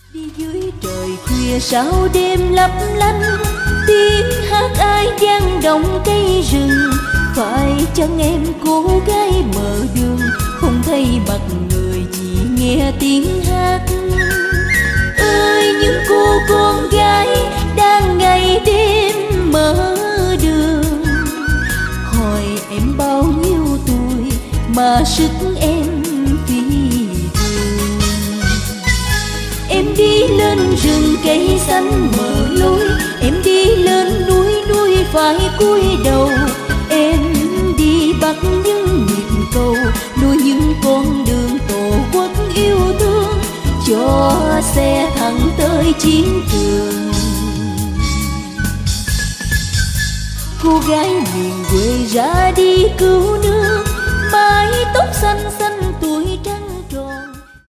Đi dưới trời khuya sao đêm lấp lánh, tiếng hát ai vang động cây rừng. Phải chăng em cô gái mở đường, không thấy mặt người chỉ nghe tiếng hát. Ơi những cô con gái đang ngày đêm mở đường, hỏi em bao nhiêu tuổi mà sức em phi thường. Em đi lên rừng cây xanh mở lối, em đi lên núi núi phải cúi đầu. Em đi bắt những nhịp cầu, nuôi những con đường tổ quốc yêu thương, cho xe thẳng tới chiến trường. Cô gái miền quê ra đi cứu nước, mái tóc xanh xanh